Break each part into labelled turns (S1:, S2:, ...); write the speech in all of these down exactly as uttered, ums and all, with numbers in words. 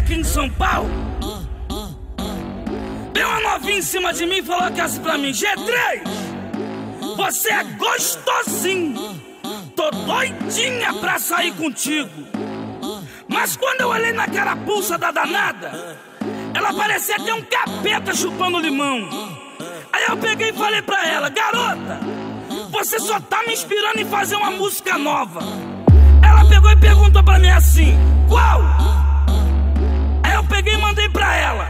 S1: aqui em São Paulo, veio uma novinha em cima de mim e falou que assim pra mim: G três, você é gostosinho, tô doidinha pra sair contigo. Mas quando eu olhei na carapuça da danada, ela parecia ter um capeta chupando limão. Aí eu peguei e falei pra ela: garota, você só tá me inspirando em fazer uma música nova. Ela pegou e perguntou pra mim assim: qual? Aí eu peguei e mandei pra ela: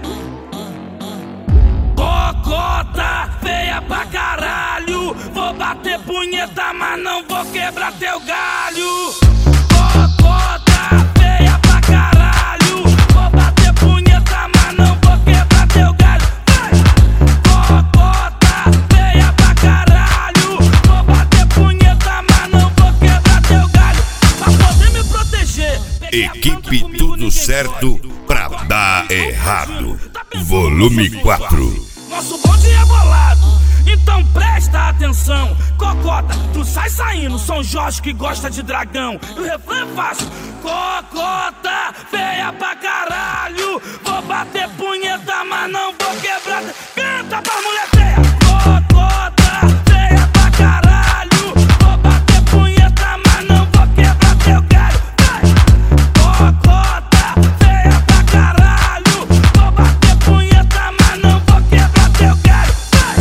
S1: cocota feia pra caralho, vou bater punheta, mas não vou quebrar teu galho. Cocota feia pra caralho, vou bater punheta, mas não vou quebrar teu galho. Vai! Cocota feia pra caralho, vou bater punheta, mas não vou quebrar teu galho. Pra poder me proteger,
S2: equipe Tudo Certo pra dar errado. Volume quatro.
S1: Nosso bonde é bolado, então presta atenção. Cocota, tu sai saindo, São Jorge que gosta de dragão. E o refrão é fácil: cocota feia pra caralho, vou bater punheta, mas não vou quebrar. Canta pra mulher feia. Cocota feia pra caralho, vou bater punheta, mas não vou quebrar teu galho. Vai! Cocota feia pra caralho, vou bater punheta, mas não vou quebrar teu galho.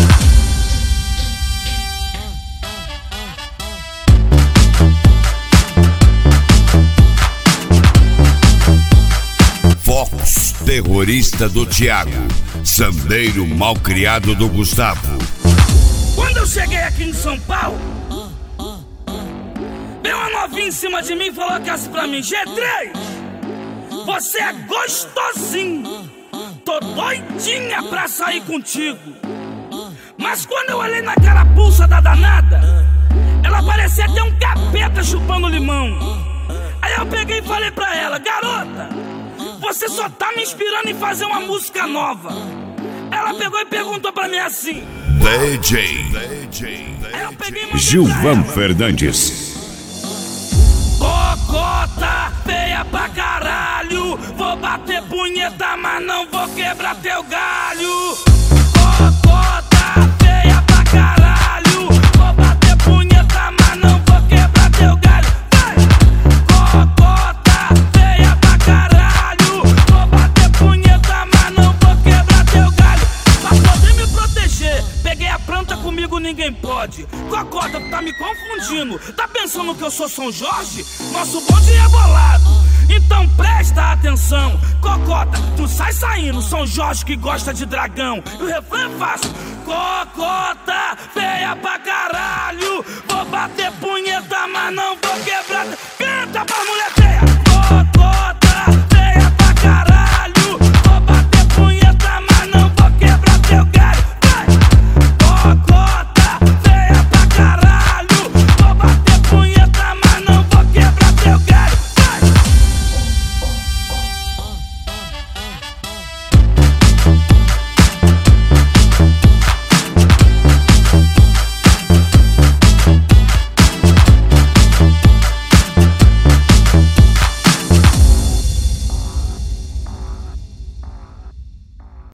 S2: Fox terrorista do Thiago, sandeiro malcriado do Gustavo.
S1: Quando eu cheguei aqui em São Paulo, veio uma novinha em cima de mim e falou que assim pra mim: G três, você é gostosinho, tô doidinha pra sair contigo. Mas quando eu olhei na carapuça da danada, ela parecia ter um capeta chupando limão. Aí eu peguei e falei pra ela: garota, você só tá me inspirando em fazer uma música nova. Ela pegou e perguntou pra mim assim:
S2: D J
S1: Aí eu peguei e mandei
S2: Gilvan
S1: pra ela:
S2: Fernandes.
S1: cocota feia pra caralho, vou bater punheta, mas não vou quebrar teu galho. Cocota feia pra caralho, vou bater punheta, mas não vou quebrar teu galho. Vai! Cocota feia pra caralho, vou bater punheta, mas não vou quebrar teu galho. Pra poder me proteger, peguei a planta, comigo ninguém pode. Cocota, tu tá me confundindo, tá pensando que eu sou São Jorge? Nosso bonde é bolado, então presta atenção. Cocota, tu sai saindo, São Jorge que gosta de dragão. E o refrão é fácil: cocota feia pra caralho,